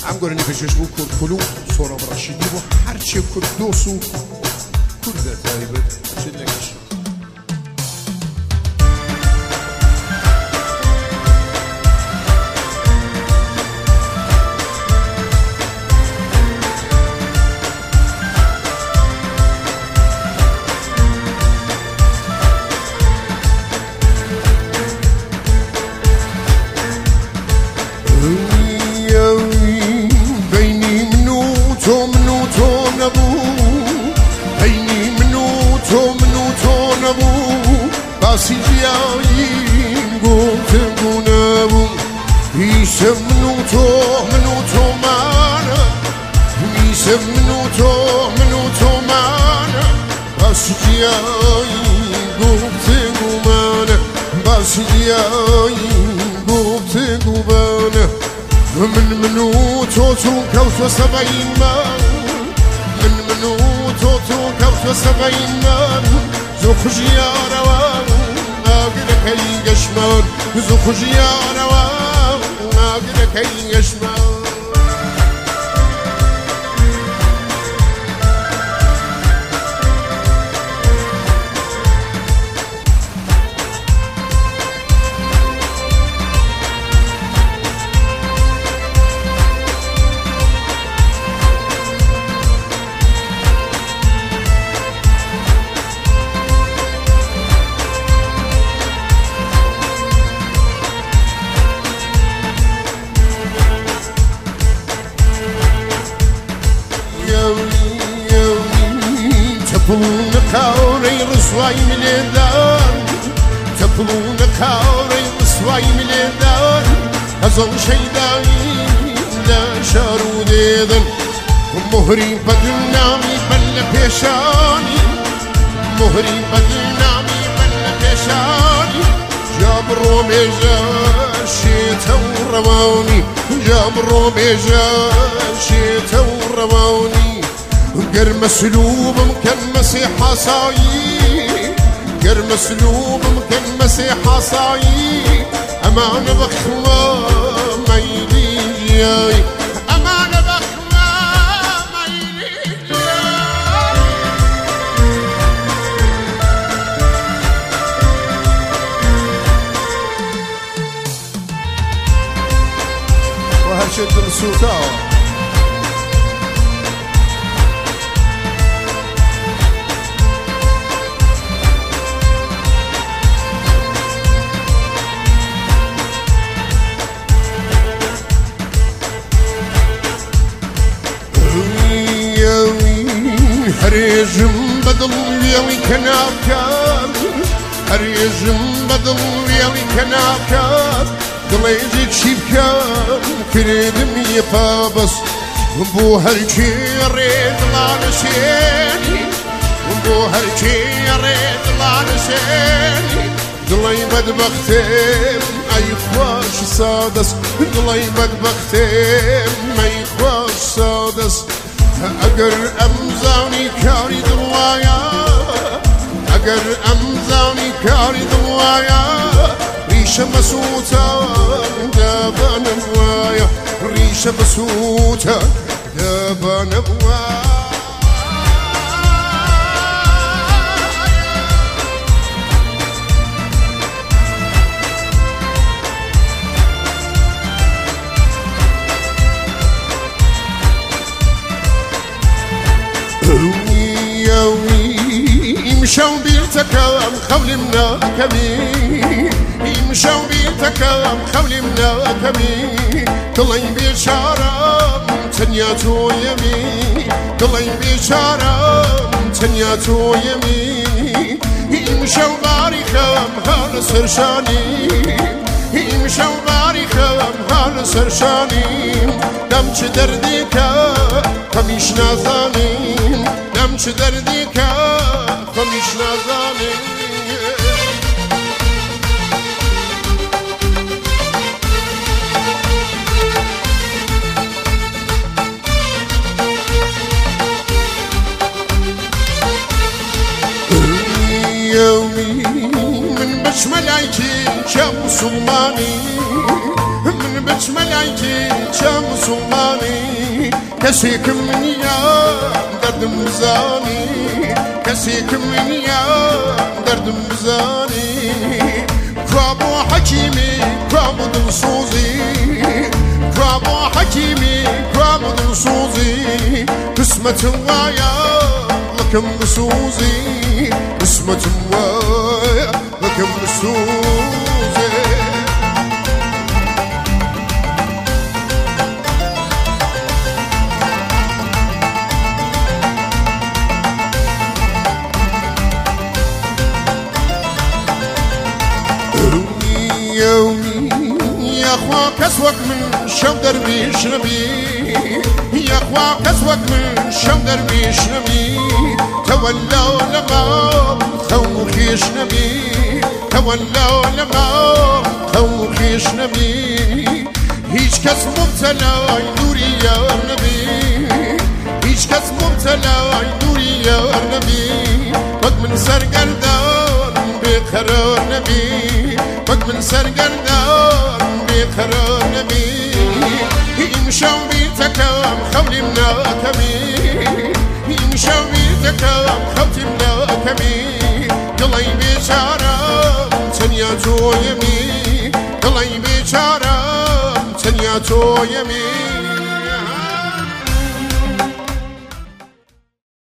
ئەم گۆرەنی پێشێش بوو کورد و سۆرە ڕەشیدی بۆ هەرچێ کورد دۆس و کوردە تایبەت چ لەگەش سیجاییم گفتگونم میشه منو تو منه میشه منو تو منه بس جاییم گفتگو منه بس جاییم گفتگو منه منو تو کوت سبعین من منو تو کوت سبعین من زو خجیاره كي يشمل زخ جيانا وما كي يشمل تپلون کاری رسوای میلیدن تپلون کاری رسوای میلیدن از آن شیدایی نشارو دیدن مهری بدنامی بل پیشانی مهری بدنامی بل پیشانی جابرو میجاشی تو روانی جابرو میجاشی تو روانی قر مسلوب ممكن مسيح صايي قر مسلوب ممكن مسيح صايي أمان بخما ما يلي أمان بخما ما يلي وهرشد السوتاو هريجم بدل يلي كناكات هريجم بدل يلي كناكات دليجك شيبكات كريدم يفابس بو هرشي ريد لانسيني بو هرشي ريد لانسيني دلي بدبختم اي خوش سادس دلي بدبختم اي خوش سادس اگر امزانی کاری دوایا اگر امزانی کاری دوایا ریشه مسوتا دبانم وایا ریشه مسوتا دبانم وایا يمشوا بيتكلم خولي منا كبير يمشوا بيتكلم خولي منا كبير طلعي بشارة تنياتو يمين طلعي بشارة تنياتو يمين يمشوا باريخم هذا سرشاني يمشوا باريخم هذا سرشاني دمش درديكا كميش نازاني دمش درديكا كميش نازاني يومي من بش ملايكي شام سلماني من بچ ملایکی چه مسلمانی کسی که منیا دردم بزانی کسی که منیا دردم بزانی کرابو حکیمی کرابو دلسوزی کرابو حکیمی کرابو دلسوزی قسمت وایا لکم بسوزی قسمت وایا لکم بسوزی يا أخوة كسوك من شو دربيش نبي يا أخوة كسوك من شو دربيش نبي تولوا لغاب خوخيش نبي تولوا لغاب خوخيش نبي هيج كس مبتلى نوري يا نبي هيج كس مبتلى نوري يا نبي قد من سرقردان بقرار نبي قد من سرقردان بقرار نبي يمشوا بيتكام خولي مناكمي يمشوا بيتكام خولي مناكمي قلي بيشارة تنيا تو يمي قلي بيشارة تنيا تو يمي